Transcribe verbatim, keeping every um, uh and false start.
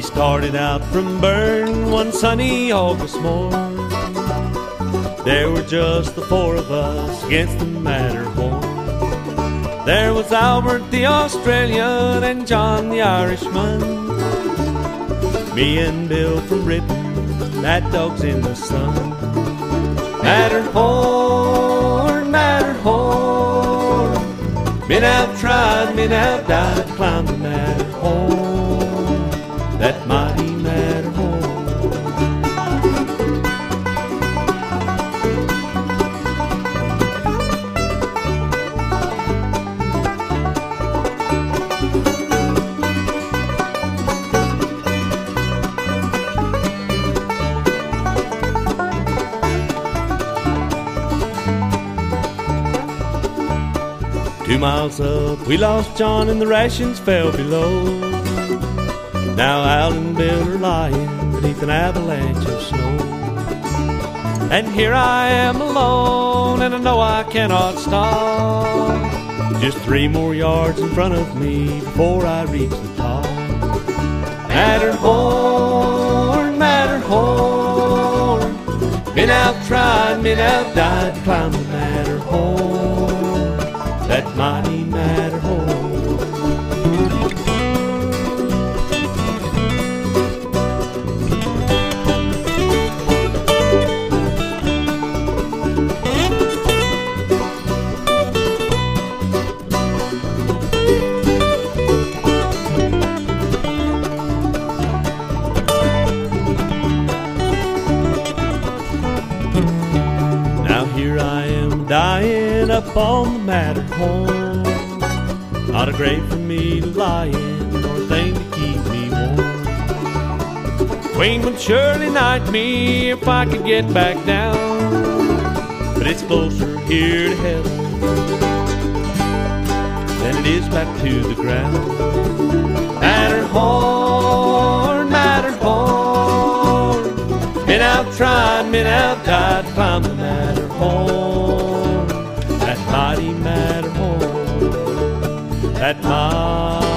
started out from Bern one sunny August morn. There were just the four of us against the Matterhorn. There was Albert the Australian and John the Irishman, me and Bill from Britain, that dog's in the sun. Matterhorn, Matterhorn, men have tried, men have died to climb the Matterhorn, that mighty Matterhorn. Two miles up, we lost John and the rations fell below. Now Al and Bill are lying beneath an avalanche of snow. And here I am alone, and I know I cannot stop. Just three more yards in front of me before I reach the top. Matterhorn, Matterhorn, men have tried, men have died to climb the Matterhorn, that mighty Matterhorn. Now here I am dying up on the Matterhorn, not a grave for me to lie in, nor a thing to keep me warm. Queen would surely knight me if I could get back down, but it's closer here to heaven than it is back to the ground. Matterhorn, Matterhorn, men have tried, men have died to climb the Matterhorn, that mighty Matterhorn, that mighty